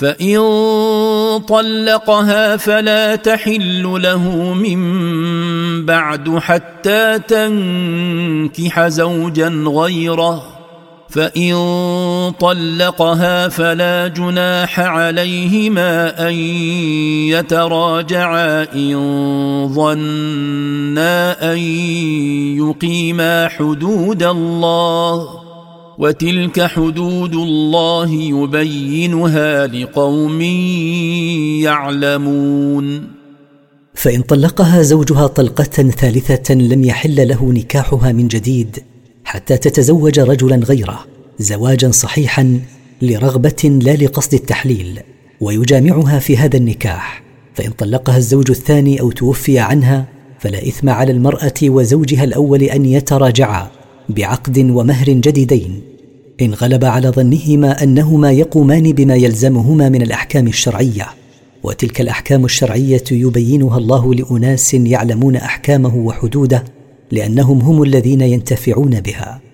فإن طلقها فلا تحل له من بعد حتى تنكح زوجا غيره، فإن طلقها فلا جناح عليهما أن يتراجعا إن ظنا أن يقيما حدود الله، وتلك حدود الله يبينها لقوم يعلمون. فإن طلقها زوجها طلقة ثالثة لم يحل له نكاحها من جديد حتى تتزوج رجلا غيره زواجا صحيحا لرغبة لا لقصد التحليل، ويجامعها في هذا النكاح. فإن طلقها الزوج الثاني أو توفي عنها فلا إثم على المرأة وزوجها الأول أن يتراجعا بعقد ومهر جديدين إن غلب على ظنهما أنهما يقومان بما يلزمهما من الأحكام الشرعية، وتلك الأحكام الشرعية يبينها الله لأناس يعلمون أحكامه وحدوده، لأنهم هم الذين ينتفعون بها.